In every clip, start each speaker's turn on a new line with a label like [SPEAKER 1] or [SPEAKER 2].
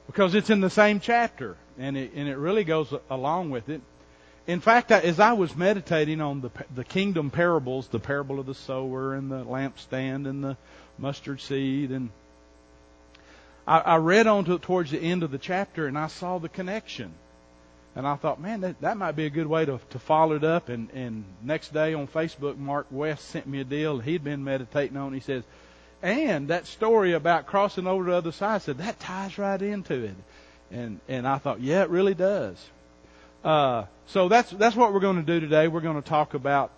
[SPEAKER 1] because it's in the same chapter, and it really goes along with it. In fact, as I was meditating on the kingdom parables, the parable of the sower and the lampstand and the mustard seed, and I read on towards the end of the chapter, and I saw the connection. And I thought, man, that might be a good way to follow it up. And next day on Facebook, Mark West sent me a deal he'd been meditating on. He says, and that story about crossing over to the other side, said that ties right into it. And I thought, yeah, it really does. So that's what we're going to do today. We're going to talk about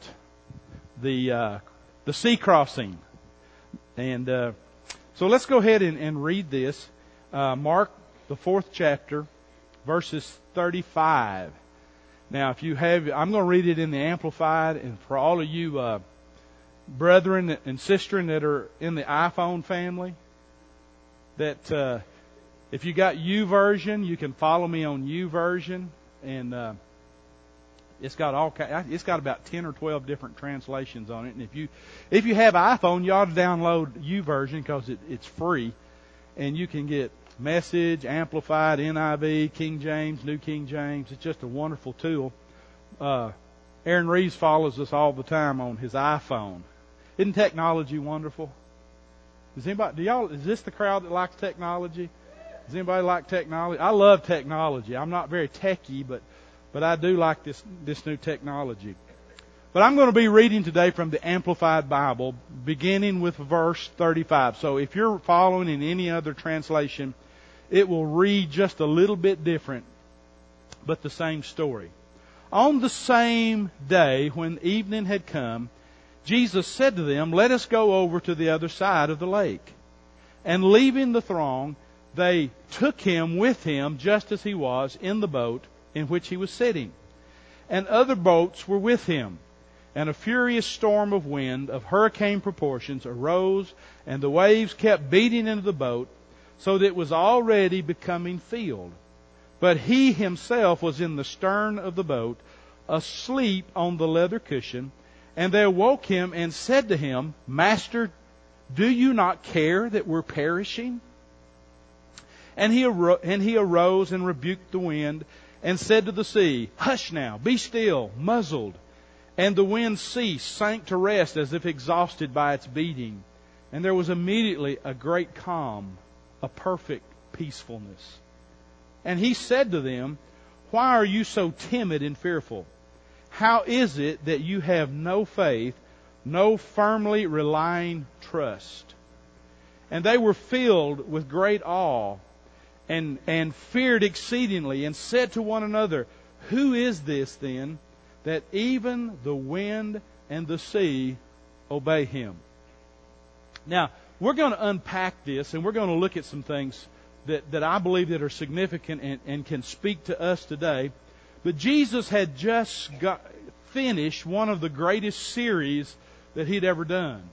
[SPEAKER 1] the sea crossing. And so let's go ahead and read this. Mark, the 4th chapter, verses 35. Now, if you have, I'm going to read it in the Amplified. And for all of you brethren and sisters that are in the iPhone family, that if you got YouVersion, you can follow me on YouVersion. And it's got about 10 or 12 different translations on it. And if you have iPhone, you ought to download YouVersion because it's free, and you can get Message, Amplified, NIV, King James, New King James. It's just a wonderful tool. Aaron Reeves follows us all the time on his iPhone. Isn't technology wonderful? Is this the crowd that likes technology? Does anybody like technology? I love technology. I'm not very techy, but I do like this new technology. But I'm going to be reading today from the Amplified Bible, beginning with verse 35. So if you're following in any other translation, it will read just a little bit different, but the same story. On the same day, when evening had come, Jesus said to them, "Let us go over to the other side of the lake." And leaving the throng, they took him with him just as he was in the boat in which he was sitting. And other boats were with him. And a furious storm of wind of hurricane proportions arose, and the waves kept beating into the boat, so that it was already becoming filled. But he himself was in the stern of the boat, asleep on the leather cushion. And they awoke him and said to him, "Master, do you not care that we're perishing?" And he arose and rebuked the wind, and said to the sea, "Hush now, be still," muzzled. And the wind ceased, sank to rest as if exhausted by its beating. And there was immediately a great calm, a perfect peacefulness. And he said to them, "Why are you so timid and fearful? How is it that you have no faith, no firmly relying trust?" And they were filled with great awe, and feared exceedingly, and said to one another, "Who is this then, that even the wind and the sea obey him?" Now, we're going to unpack this, and we're going to look at some things that I believe that are significant and can speak to us today. But Jesus had just finished one of the greatest series that he'd ever done.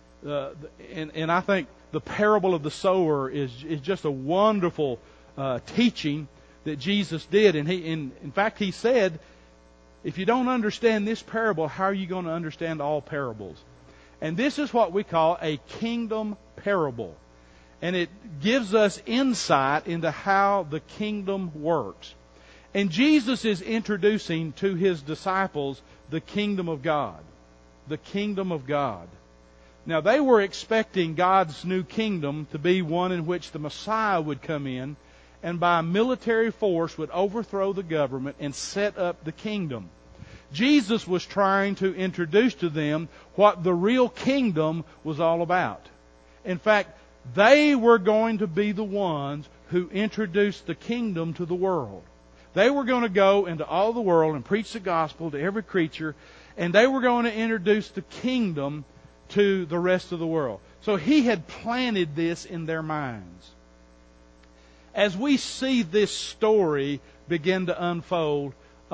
[SPEAKER 1] And I think the parable of the sower is just a wonderful teaching that Jesus did. And in fact, he said, if you don't understand this parable, how are you going to understand all parables? And this is what we call a kingdom parable. And it gives us insight into how the kingdom works. And Jesus is introducing to his disciples the kingdom of God. The kingdom of God. Now, they were expecting God's new kingdom to be one in which the Messiah would come in and by military force would overthrow the government and set up the kingdom. Jesus was trying to introduce to them what the real kingdom was all about. In fact, they were going to be the ones who introduced the kingdom to the world. They were going to go into all the world and preach the gospel to every creature, and they were going to introduce the kingdom to the rest of the world. So he had planted this in their minds. As we see this story begin to unfold,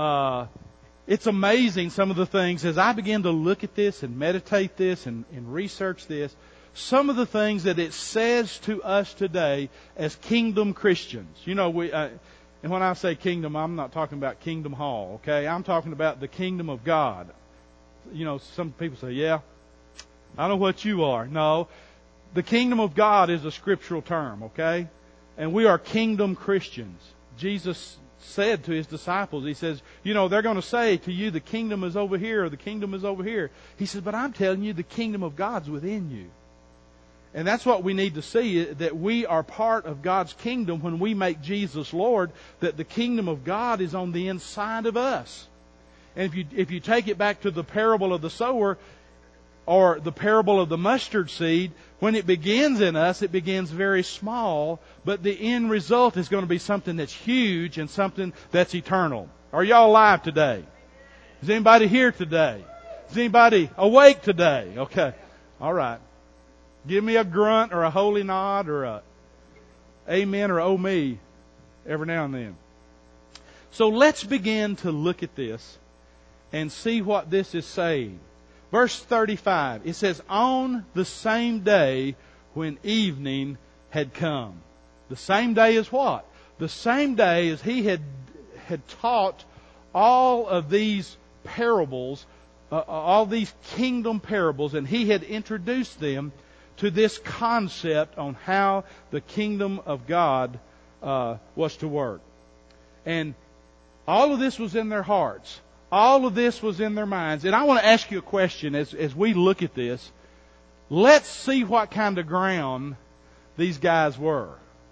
[SPEAKER 1] it's amazing some of the things. As I begin to look at this and meditate this and research this, some of the things that it says to us today as kingdom Christians. You know, and when I say kingdom, I'm not talking about Kingdom Hall, okay? I'm talking about the kingdom of God. You know, some people say, yeah, I know what you are. No, the kingdom of God is a scriptural term, okay? And we are kingdom Christians. Jesus said to His disciples, He says, they're going to say to you, the kingdom is over here, or the kingdom is over here. He says, but I'm telling you, the kingdom of God's within you. And that's what we need to see, that we are part of God's kingdom when we make Jesus Lord, that the kingdom of God is on the inside of us. And if you take it back to the parable of the sower, or the parable of the mustard seed, when it begins in us, it begins very small, but the end result is going to be something that's huge and something that's eternal. Are y'all alive today? Is anybody here today? Is anybody awake today? Okay. All right. Give me a grunt or a holy nod or a amen or oh me every now and then. So let's begin to look at this and see what this is saying. Verse 35, it says, on the same day when evening had come. The same day as what? The same day as He had taught all of these parables, all these kingdom parables, and He had introduced them to this concept on how the kingdom of God was to work. And all of this was in their hearts. All of this was in their minds. And I want to ask you a question as we look at this. Let's see what kind of ground these guys were.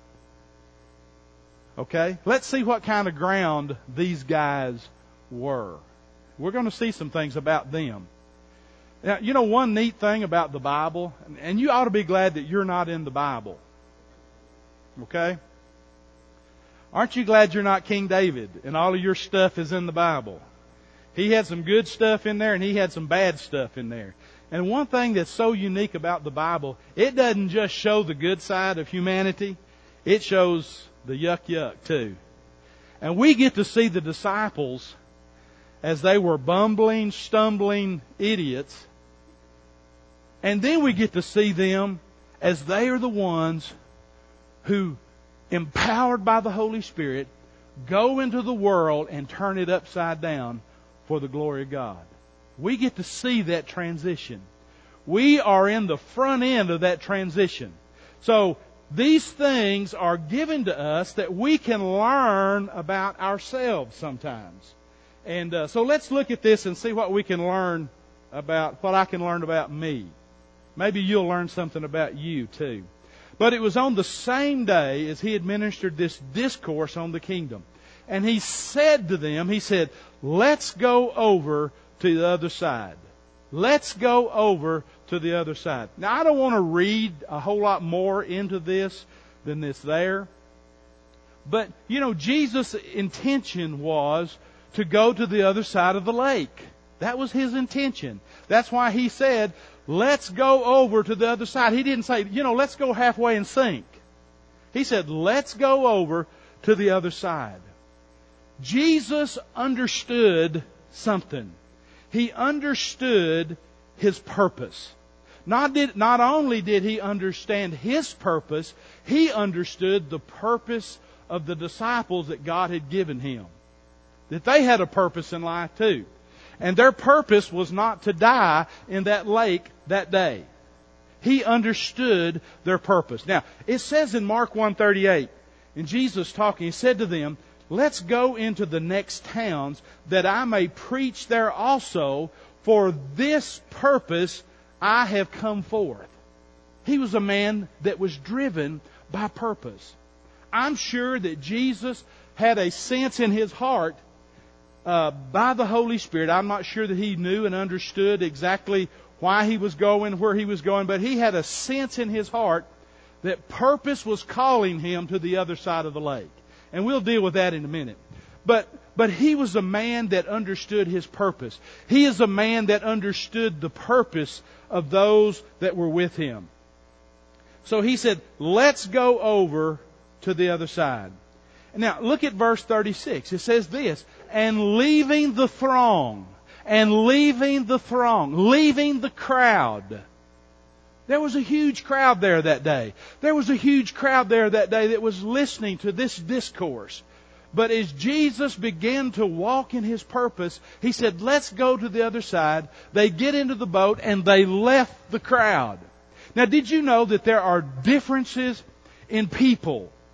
[SPEAKER 1] Okay? Let's see what kind of ground these guys were. We're going to see some things about them. Now, one neat thing about the Bible, and you ought to be glad that you're not in the Bible. Okay? Aren't you glad you're not King David and all of your stuff is in the Bible? He had some good stuff in there and he had some bad stuff in there. And one thing that's so unique about the Bible, it doesn't just show the good side of humanity, it shows the yuck too. And we get to see the disciples as they were bumbling, stumbling idiots. And then we get to see them as they are the ones who, empowered by the Holy Spirit, go into the world and turn it upside down for the glory of God. We get to see that transition. We are in the front end of that transition. So these things are given to us that we can learn about ourselves sometimes. And so let's look at this and see what we can learn about, what I can learn about me. Maybe you'll learn something about you too. But it was on the same day as He administered this discourse on the kingdom. And He said to them, He said, let's go over to the other side. Let's go over to the other side. Now, I don't want to read a whole lot more into this than this there. But, Jesus' intention was to go to the other side of the lake. That was His intention. That's why He said, let's go over to the other side. He didn't say, let's go halfway and sink. He said, let's go over to the other side. Jesus understood something. He understood His purpose. Not only did He understand His purpose, He understood the purpose of the disciples that God had given Him. That they had a purpose in life too. And their purpose was not to die in that lake that day. He understood their purpose. Now, it says in Mark 1:38, and Jesus talking, He said to them, let's go into the next towns that I may preach there also. For this purpose I have come forth. He was a man that was driven by purpose. I'm sure that Jesus had a sense in His heart by the Holy Spirit. I'm not sure that He knew and understood exactly why He was going, where He was going, but He had a sense in His heart that purpose was calling Him to the other side of the lake. And we'll deal with that in a minute. But He was a man that understood His purpose. He is a man that understood the purpose of those that were with Him. So He said, let's go over to the other side. Now, look at verse 36. It says this, and leaving the throng, leaving the crowd. There was a huge crowd there that day. There was a huge crowd there that day that was listening to this discourse. But as Jesus began to walk in His purpose, He said, let's go to the other side. They get into the boat and they left the crowd. Now, did you know that there are differences in people?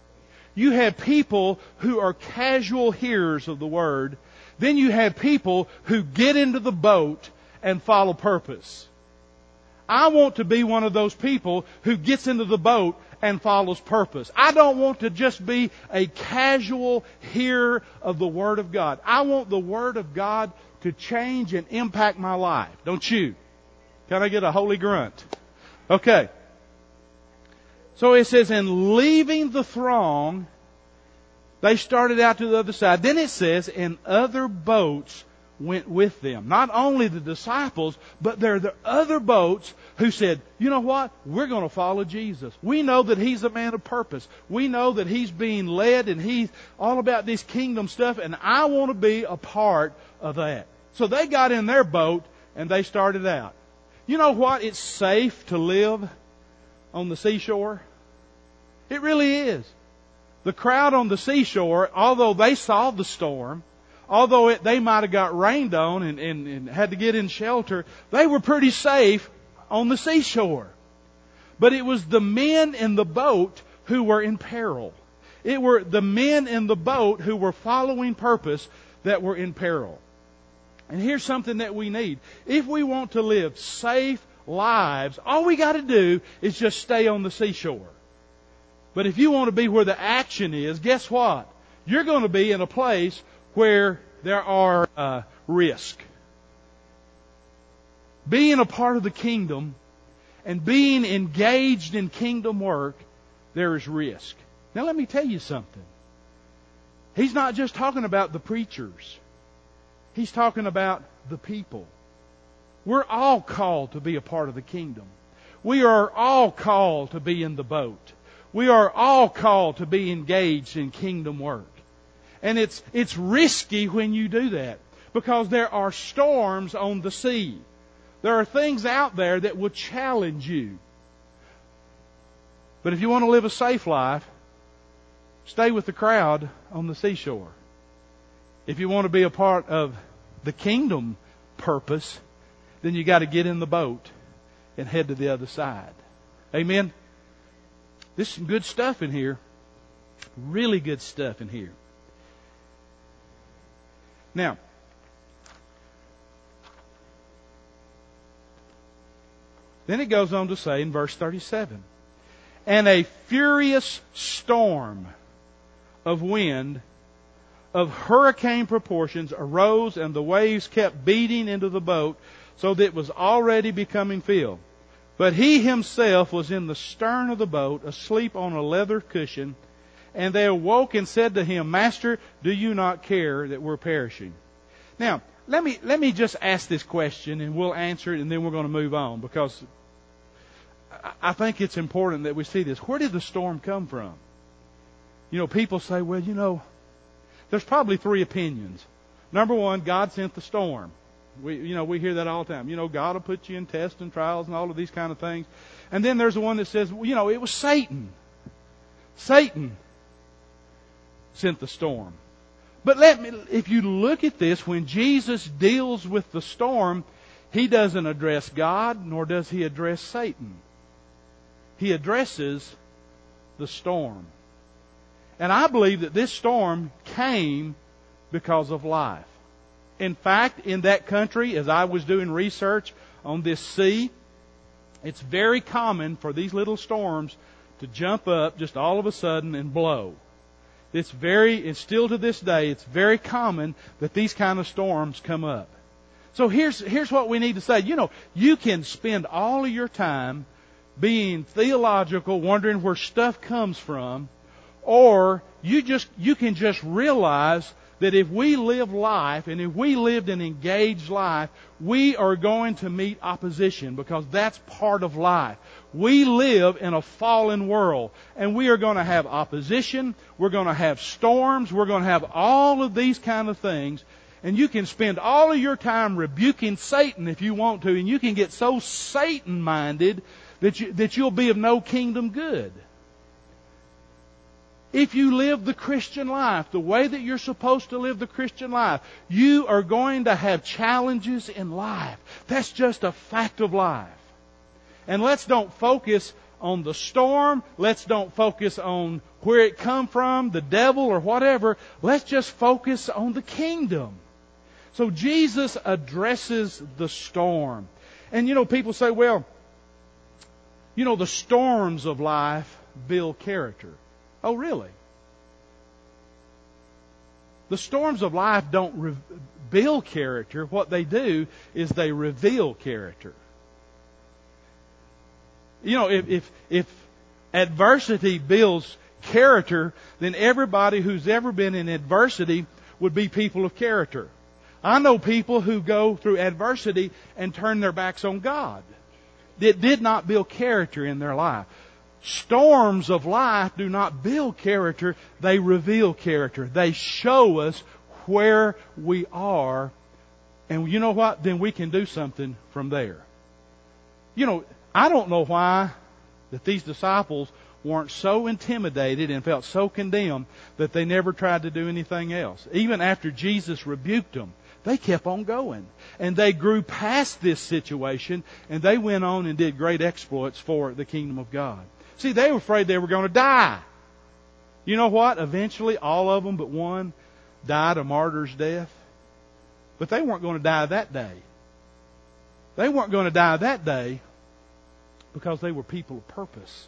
[SPEAKER 1] You have people who are casual hearers of the Word. Then you have people who get into the boat and follow purpose. I want to be one of those people who gets into the boat and follows purpose. I don't want to just be a casual hearer of the Word of God. I want the Word of God to change and impact my life. Don't you? Can I get a holy grunt? Okay. So it says, and leaving the throng, they started out to the other side. Then it says, and other boats went with them. Not only the disciples, but there are the other boats who said, you know what? We're going to follow Jesus. We know that He's a man of purpose. We know that He's being led and He's all about this kingdom stuff, and I want to be a part of that. So they got in their boat and they started out. You know what? It's safe to live on the seashore. It really is. The crowd on the seashore, although they saw the storm, although they might have got rained on and had to get in shelter, they were pretty safe on the seashore. But it was the men in the boat who were in peril. It were the men in the boat who were following purpose that were in peril. And here's something that we need. If we want to live safe lives, all we got to do is just stay on the seashore. But if you want to be where the action is, guess what? You're going to be in a place where there are risk. Being a part of the kingdom and being engaged in kingdom work, there is risk. Now let me tell you something. He's not just talking about the preachers. He's talking about the people. We're all called to be a part of the kingdom. We are all called to be in the boat. We are all called to be engaged in kingdom work. And it's risky when you do that, because there are storms on the sea. There are things out there that will challenge you. But if you want to live a safe life, stay with the crowd on the seashore. If you want to be a part of the kingdom purpose, then you got to get in the boat and head to the other side. Amen? There's some good stuff in here. Really good stuff in here. Now, then it goes on to say in verse 37, and a furious storm of wind of hurricane proportions arose, and the waves kept beating into the boat, so that it was already becoming filled. But he himself was in the stern of the boat, asleep on a leather cushion. And they awoke and said to him, Master, do you not care that we're perishing? Now, let me just ask this question, and we'll answer it, and then we're going to move on, because I think it's important that we see this. Where did the storm come from? You know, people say, well, you know, there's probably three opinions. Number one, God sent the storm. We hear that all the time. You know, God will put you in tests and trials and all of these kind of things. And then there's the one that says, well, you know, it was Satan. Satan sent the storm. But if you look at this, when Jesus deals with the storm, He doesn't address God, nor does He address Satan. He addresses the storm. And I believe that this storm came because of life. In fact, in that country, as I was doing research on this sea, it's very common for these little storms to jump up just all of a sudden and blow. And still to this day, it's very common that these kind of storms come up. So here's what we need to say. You know, you can spend all of your time being theological, wondering where stuff comes from, or you can just realize that if we live life, and if we lived an engaged life, we are going to meet opposition, because that's part of life. We live in a fallen world, and we are going to have opposition, we're going to have storms, we're going to have all of these kind of things, and you can spend all of your time rebuking Satan if you want to, and you can get so Satan-minded that you'll be of no kingdom good. If you live the Christian life the way that you're supposed to live the Christian life, you are going to have challenges in life. That's just a fact of life. And let's don't focus on the storm. Let's don't focus on where it come from, the devil or whatever. Let's just focus on the kingdom. So Jesus addresses the storm. And people say, well, the storms of life build character. Oh, really? The storms of life don't build character. What they do is they reveal character. If adversity builds character, then everybody who's ever been in adversity would be people of character. I know people who go through adversity and turn their backs on God. It did not build character in their life. Storms of life do not build character, they reveal character. They show us where we are, and you know what? Then we can do something from there. I don't know why that these disciples weren't so intimidated and felt so condemned that they never tried to do anything else. Even after Jesus rebuked them, they kept on going. And they grew past this situation, and they went on and did great exploits for the kingdom of God. See, they were afraid they were going to die. You know what? Eventually, all of them but one died a martyr's death. But they weren't going to die that day. They weren't going to die that day because they were people of purpose.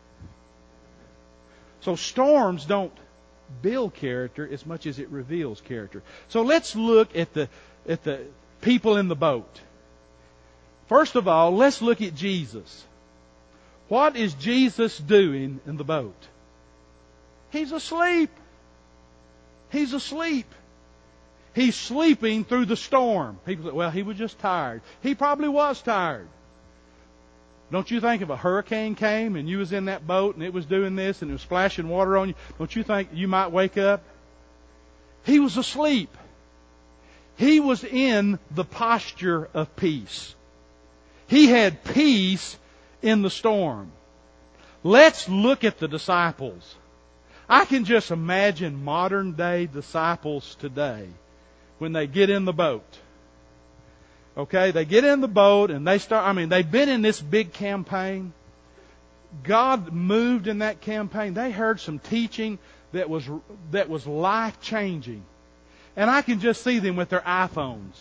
[SPEAKER 1] So storms don't build character as much as it reveals character. So let's look at the people in the boat. First of all, let's look at Jesus. What is Jesus doing in the boat? He's asleep. He's asleep. He's sleeping through the storm. People say, well, he was just tired. He probably was tired. Don't you think if a hurricane came and you was in that boat and it was doing this and it was splashing water on you, don't you think you might wake up? He was asleep. He was in the posture of peace. He had peace in the storm. Let's look at the disciples. I can just imagine modern day disciples today when they get in the boat. Okay, they get in the boat and they've been in this big campaign. God moved in that campaign. They heard some teaching that was life-changing. And I can just see them with their iPhones.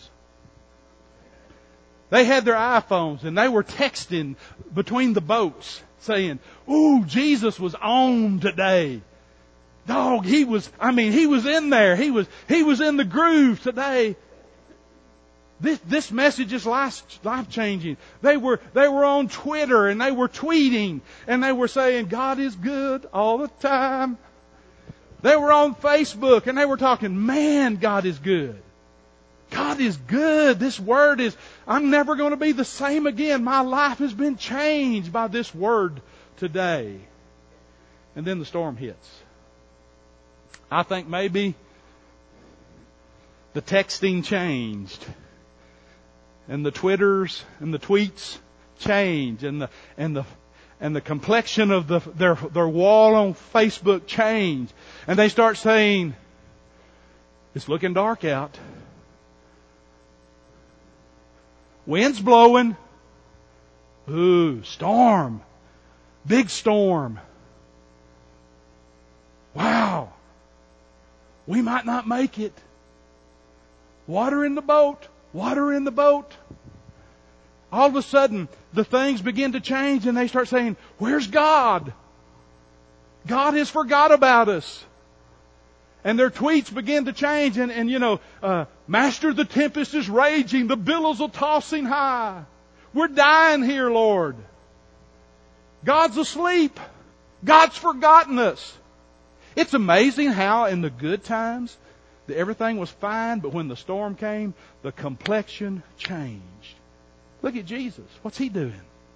[SPEAKER 1] They had their iPhones and they were texting between the boats saying, "Ooh, Jesus was on today. Dog, he was in there. He was in the groove today. This message is life-changing." They were on Twitter and they were tweeting and they were saying, "God is good all the time." They were on Facebook and they were talking, "Man, God is good. God is good. This word is, I'm never going to be the same again. My life has been changed by this word today." And then the storm hits. I think maybe the texting changed. And the Twitters and the tweets change, and the complexion of their wall on Facebook changed, and they start saying, "It's looking dark out. Wind's blowing. Ooh, storm, big storm. Wow, we might not make it. Water in the boat. Water in the boat." All of a sudden, the things begin to change and they start saying, "Where's God? God has forgot about us." And their tweets begin to change and "Master, the tempest is raging. The billows are tossing high. We're dying here, Lord. God's asleep. God's forgotten us." It's amazing how in the good times everything was fine, but when the storm came, the complexion changed. Look at Jesus. What's He doing?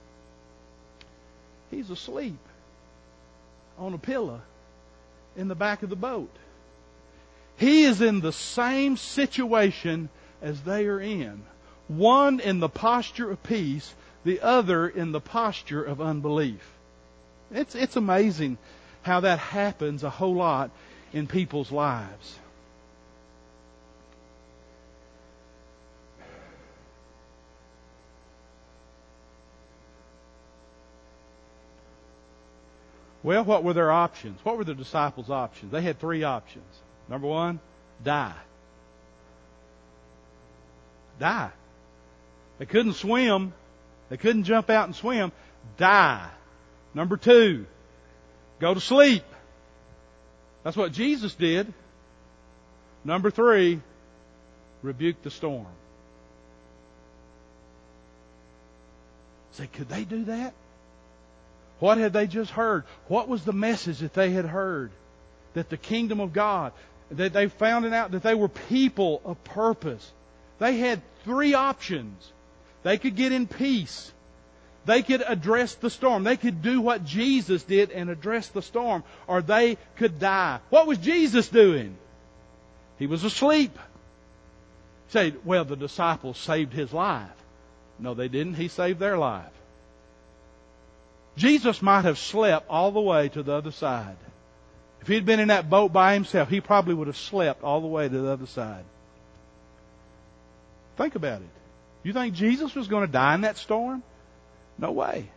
[SPEAKER 1] He's asleep on a pillow in the back of the boat. He is in the same situation as they are in. One in the posture of peace, the other in the posture of unbelief. It's amazing how that happens a whole lot in people's lives. Well, what were their options? What were the disciples' options? They had 3 options. Number 1, die. Die. They couldn't swim. They couldn't jump out and swim. Die. Number 2, go to sleep. That's what Jesus did. Number 3, rebuke the storm. Say, could they do that? What had they just heard? What was the message that they had heard? That the kingdom of God, that they found out that they were people of purpose. They had 3 options. They could get in peace. They could address the storm. They could do what Jesus did and address the storm. Or they could die. What was Jesus doing? He was asleep. Say, well, the disciples saved His life. No, they didn't. He saved their life. Jesus might have slept all the way to the other side. If he'd been in that boat by himself, he probably would have slept all the way to the other side. Think about it. You think Jesus was going to die in that storm? No way.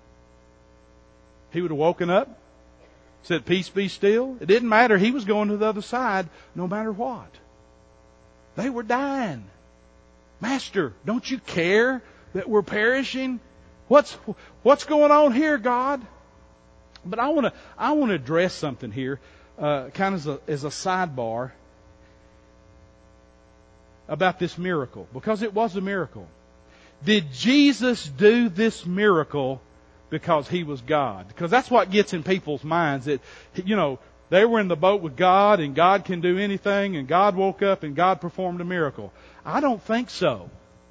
[SPEAKER 1] He would have woken up, said, peace be still. It didn't matter. He was going to the other side no matter what. They were dying. Master, don't you care that we're perishing? What's going on here, God? But I want to address something here, kind of as a sidebar about this miracle, because it was a miracle. Did Jesus do this miracle because He was God? Because that's what gets in people's minds, that, they were in the boat with God and God can do anything and God woke up and God performed a miracle. I don't think so.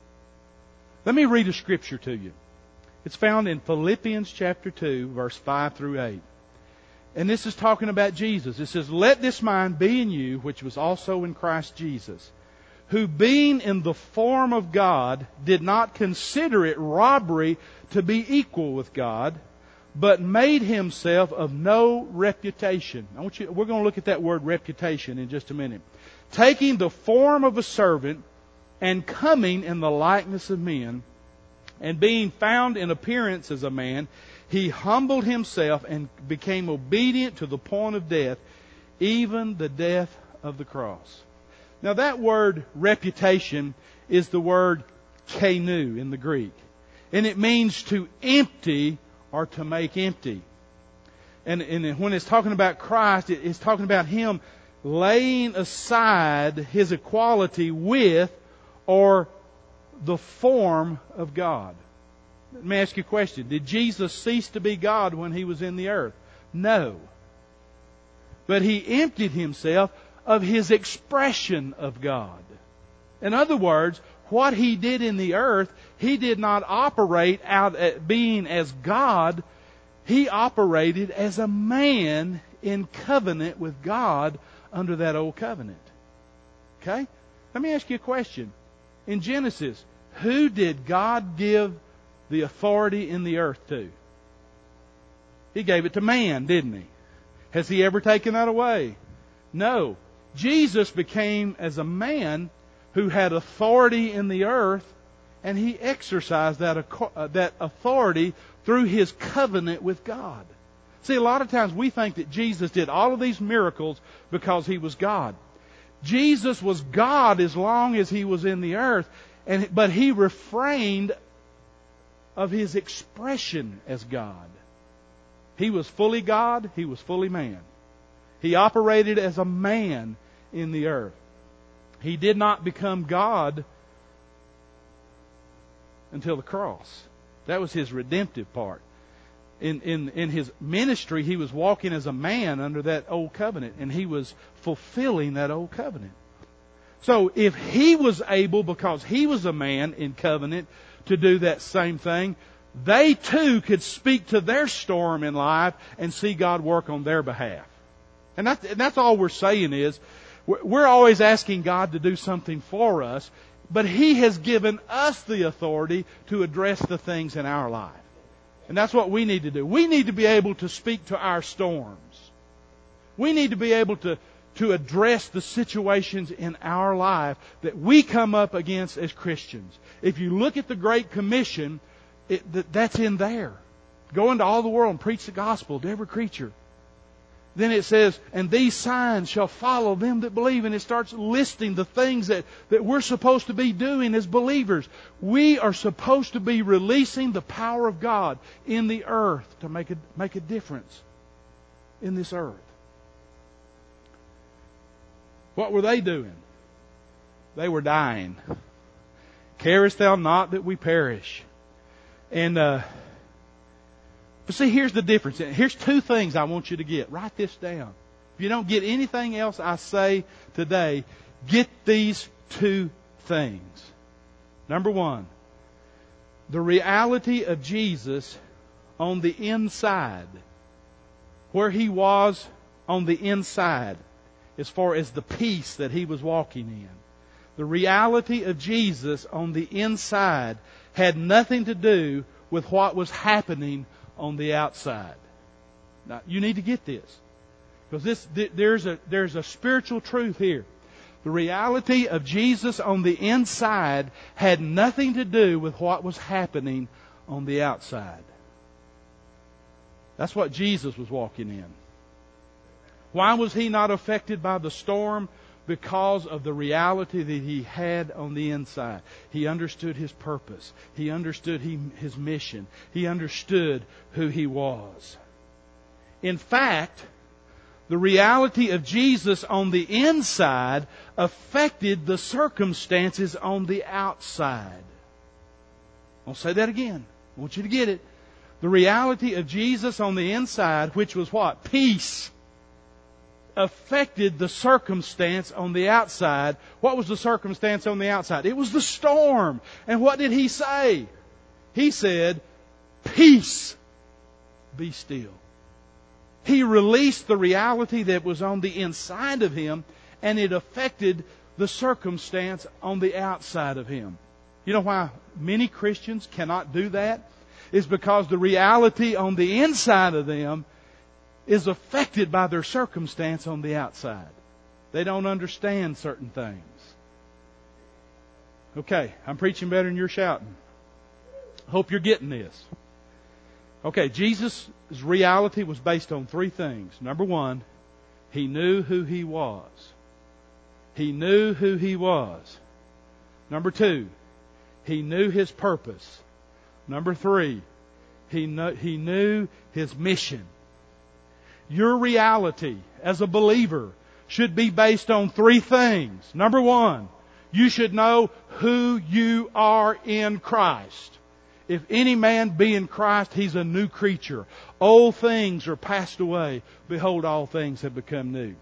[SPEAKER 1] Let me read a scripture to you. It's found in Philippians chapter 2, verse 5 through 8. And this is talking about Jesus. It says, let this mind be in you, which was also in Christ Jesus, who being in the form of God, did not consider it robbery to be equal with God, but made Himself of no reputation. We're going to look at that word reputation in just a minute. Taking the form of a servant and coming in the likeness of men, and being found in appearance as a man, He humbled Himself and became obedient to the point of death, even the death of the cross. Now that word reputation is the word kenu in the Greek. And it means to empty or to make empty. And when it's talking about Christ, it's talking about Him laying aside His equality with or the form of God. Let me ask you a question. Did Jesus cease to be God when He was in the earth? No. But He emptied Himself of His expression of God. In other words, what He did in the earth, He did not operate out at being as God. He operated as a man in covenant with God under that old covenant. Okay? Let me ask you a question. In Genesis, who did God give the authority in the earth to? He gave it to man, didn't He? Has He ever taken that away? No. Jesus became as a man who had authority in the earth, and He exercised that authority through His covenant with God. See, a lot of times we think that Jesus did all of these miracles because He was God. Jesus was God as long as He was in the earth, but He refrained of His expression as God. He was fully God, He was fully man. He operated as a man in the earth. He did not become God until the cross. That was His redemptive part. In His ministry, He was walking as a man under that old covenant, and He was fulfilling that old covenant. So if He was able, because He was a man in covenant, to do that same thing, they too could speak to their storm in life and see God work on their behalf. And that's all we're saying is, we're always asking God to do something for us, but He has given us the authority to address the things in our life. And that's what we need to do. We need to be able to speak to our storms. We need to be able to address the situations in our life that we come up against as Christians. If you look at the Great Commission, that's in there. Go into all the world and preach the gospel to every creature. Then it says, and these signs shall follow them that believe. And it starts listing the things that we're supposed to be doing as believers. We are supposed to be releasing the power of God in the earth to make a difference in this earth. What were they doing? They were dying. Carest thou not that we perish? And but see, here's the difference. Here's two things I want you to get. Write this down. If you don't get anything else I say today, get these two things. Number one, the reality of Jesus on the inside. Where He was on the inside, as far as the peace that He was walking in. The reality of Jesus on the inside had nothing to do with what was happening on the outside. Now, you need to get this. Because there's a spiritual truth here. The reality of Jesus on the inside had nothing to do with what was happening on the outside. That's what Jesus was walking in. Why was He not affected by the storm? Because of the reality that He had on the inside. He understood His purpose. He understood His mission. He understood who He was. In fact, the reality of Jesus on the inside affected the circumstances on the outside. I'll say that again. I want you to get it. The reality of Jesus on the inside, which was what? Peace. Affected the circumstance on the outside. What was the circumstance on the outside? It was the storm. And what did He say? He said, peace, be still. He released the reality that was on the inside of Him, and it affected the circumstance on the outside of Him. You know why many Christians cannot do that? It's because the reality on the inside of them is affected by their circumstance on the outside. They don't understand certain things. Okay, I'm preaching better than you're shouting. Hope you're getting this. Okay, Jesus' reality was based on three things. Number one, He knew who He was. He knew who He was. Number two, He knew His purpose. Number three, He knew His mission. Your reality as a believer should be based on three things. Number one, you should know who you are in Christ. If any man be in Christ, he's a new creature. Old things are passed away. Behold, all things have become new.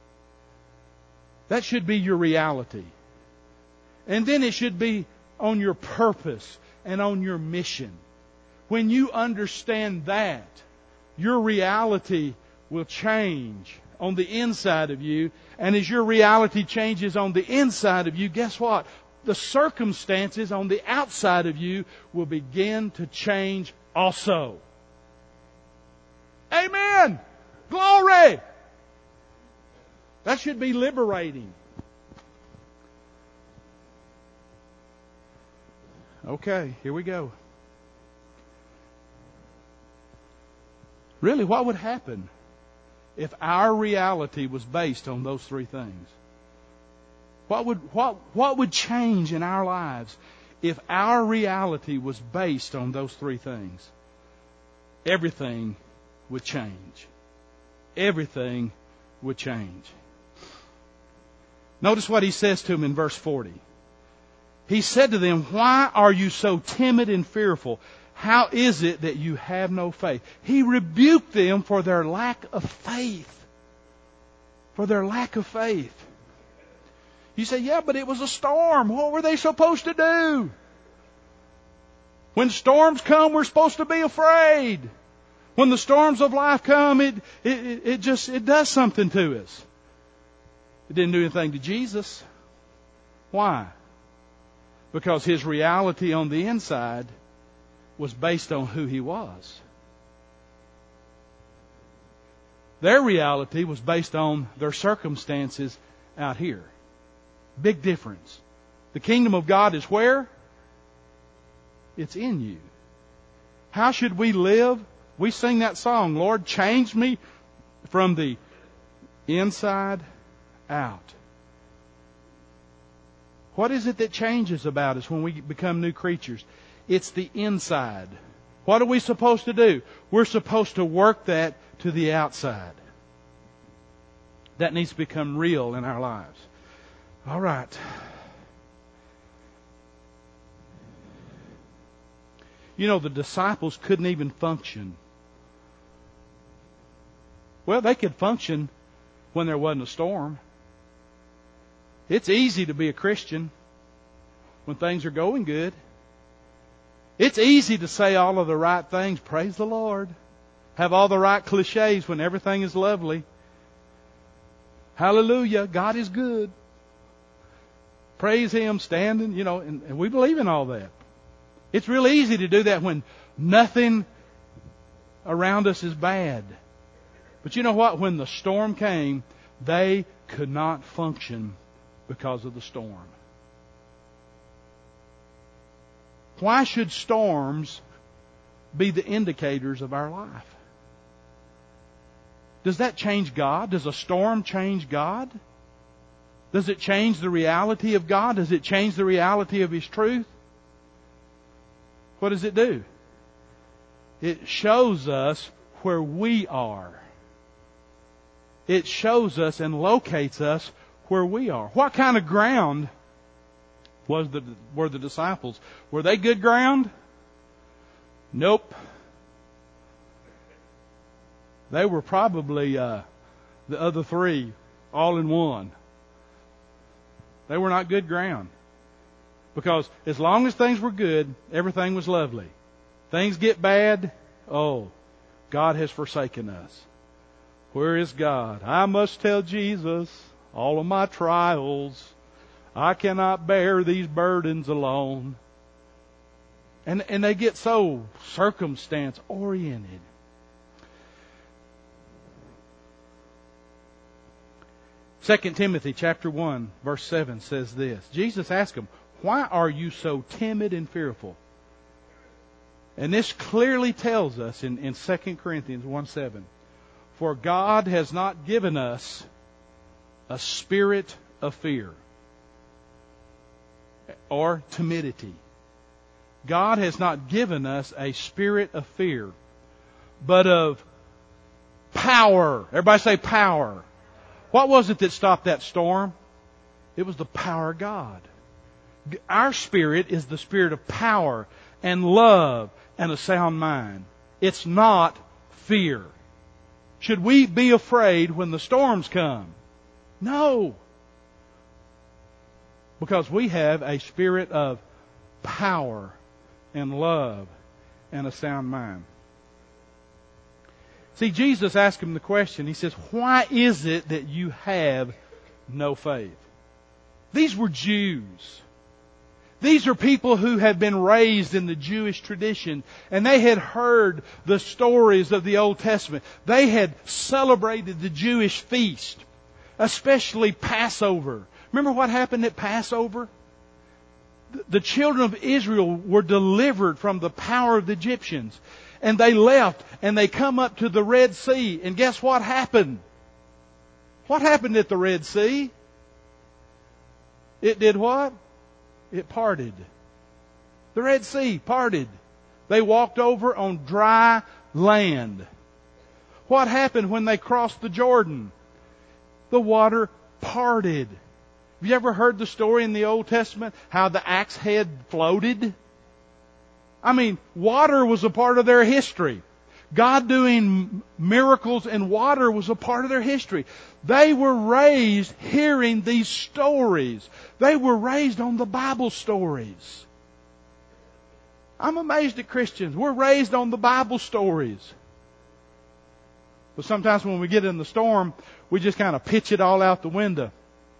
[SPEAKER 1] That should be your reality. And then it should be on your purpose and on your mission. When you understand that, your reality will change on the inside of you. And as your reality changes on the inside of you, guess what? The circumstances on the outside of you will begin to change also. Amen! Glory! That should be liberating. Okay, here we go. Really, what would happen if our reality was based on those three things? What would change in our lives if our reality was based on those three things? Everything would change. Everything would change. Notice what He says to them in verse 40. He said to them, "Why are you so timid and fearful? How is it that you have no faith?" He rebuked them for their lack of faith. For their lack of faith. You say, yeah, but it was a storm. What were they supposed to do? When storms come, we're supposed to be afraid. When the storms of life come, it does something to us. It didn't do anything to Jesus. Why? Because His reality on the inside was based on who He was. Their reality was based on their circumstances out here. Big difference. The kingdom of God is where? It's in you. How should we live We sing that song, Lord, change me from the inside out. What is it that changes about us when we become new creatures? It's the inside. What are we supposed to do? We're supposed to work that to the outside. That needs to become real in our lives. All right. You know, the disciples couldn't even function. Well, they could function when there wasn't a storm. It's easy to be a Christian when things are going good. It's easy to say all of the right things. Praise the Lord. Have all the right cliches when everything is lovely. Hallelujah. God is good. Praise Him, standing, and we believe in all that. It's real easy to do that when nothing around us is bad. But you know what? When the storm came, they could not function because of the storm. Why should storms be the indicators of our life? Does that change God? Does a storm change God? Does it change the reality of God? Does it change the reality of His truth? What does it do? It shows us where we are. It shows us and locates us where we are. What kind of ground were the disciples? Were they good ground? Nope. They were probably the other three all in one. They were not good ground. Because as long as things were good, everything was lovely. Things get bad, God has forsaken us. Where is God? I must tell Jesus all of my trials. I cannot bear these burdens alone. And they get so circumstance oriented. Second Timothy chapter 1 verse 7 says this. Jesus asked them, why are you so timid and fearful? And this clearly tells us in 2 Corinthians 1:7, for God has not given us a spirit of fear or timidity. God has not given us a spirit of fear, but of power. Everybody say power. What was it that stopped that storm? It was the power of God. Our spirit is the spirit of power and love and a sound mind. It's not fear. Should we be afraid when the storms come? No. Because we have a spirit of power and love and a sound mind. See, Jesus asked him the question. He says, why is it that you have no faith? These were Jews. These are people who had been raised in the Jewish tradition, and they had heard the stories of the Old Testament. They had celebrated the Jewish feast, especially Passover. Remember what happened at Passover? The children of Israel were delivered from the power of the Egyptians, and they left, and they come up to the Red Sea, and guess what happened? What happened at the Red Sea? It did what? It parted. The Red Sea parted. They walked over on dry land. What happened when they crossed the Jordan? The water parted. Have you ever heard the story in the Old Testament how the axe head floated? I mean, water was a part of their history. God doing miracles in water was a part of their history. They were raised hearing these stories. They were raised on the Bible stories. I'm amazed at Christians. We're raised on the Bible stories. But sometimes when we get in the storm, we just kind of pitch it all out the window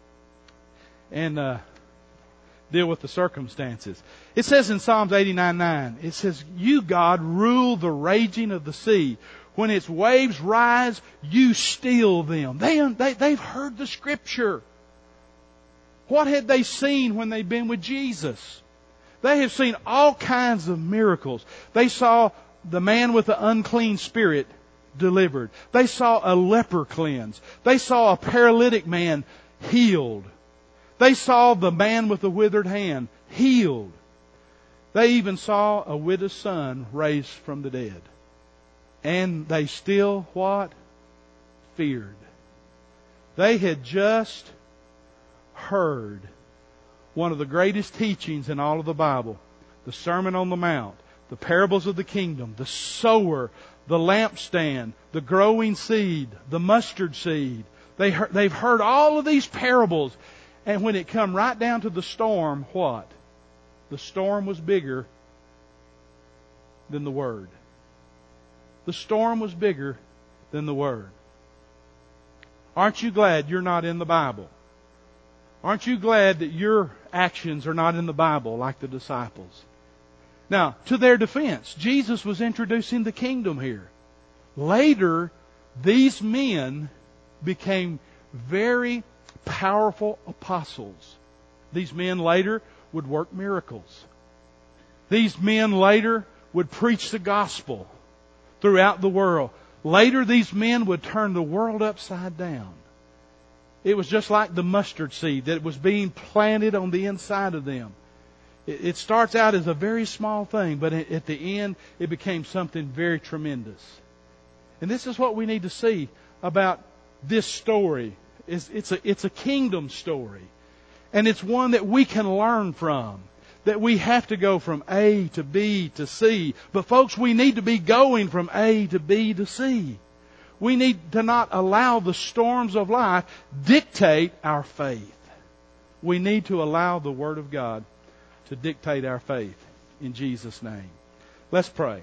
[SPEAKER 1] and deal with the circumstances. It says in Psalms 89:9, it says, you, God, rule the raging of the sea. When its waves rise, you still them. They've heard the Scripture. What had they seen when they'd been with Jesus? They have seen all kinds of miracles. They saw the man with the unclean spirit delivered. They saw a leper cleansed. They saw a paralytic man healed. They saw the man with the withered hand healed. They even saw a widow's son raised from the dead. And they still what? Feared. They had just heard one of the greatest teachings in all of the Bible. The Sermon on the Mount, the parables of the kingdom, the sower, the lampstand, the growing seed, the mustard seed. They've heard all of these parables. And when it come right down to the storm, what? The storm was bigger than the Word. The storm was bigger than the Word. Aren't you glad you're not in the Bible? Aren't you glad that your actions are not in the Bible like the disciples? Now, to their defense, Jesus was introducing the kingdom here. Later, these men became very powerful apostles. These men later would work miracles. These men later would preach the gospel throughout the world. Later, these men would turn the world upside down. It was just like the mustard seed that was being planted on the inside of them. It starts out as a very small thing, but at the end, it became something very tremendous. And this is what we need to see about this story. It's a kingdom story. And it's one that we can learn from. That we have to go from A to B to C. But folks, we need to be going from A to B to C. We need to not allow the storms of life dictate our faith. We need to allow the Word of God to dictate our faith in Jesus' name. Let's pray.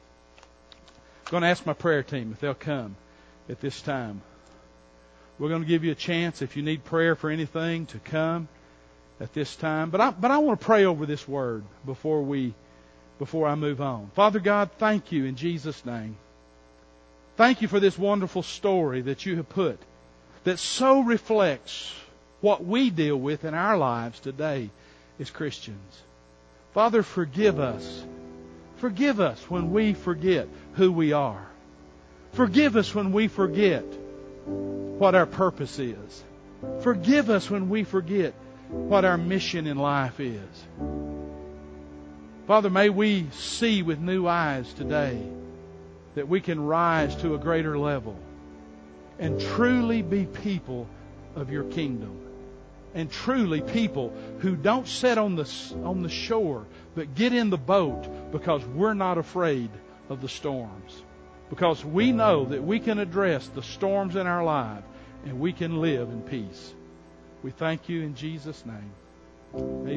[SPEAKER 1] I'm going to ask my prayer team if they'll come at this time. We're going to give you a chance if you need prayer for anything to come at this time. But I want to pray over this word before I move on. Father God, thank you in Jesus' name. Thank you for this wonderful story that you have put that so reflects what we deal with in our lives today as Christians. Father, forgive us. Forgive us when we forget who we are. Forgive us when we forget what our purpose is. Forgive us when we forget what our mission in life is. Father, may we see with new eyes today that we can rise to a greater level and truly be people of your kingdom. And truly people who don't sit on the shore, but get in the boat because we're not afraid of the storms. Because we know that we can address the storms in our life and we can live in peace. We thank you in Jesus' name. Amen.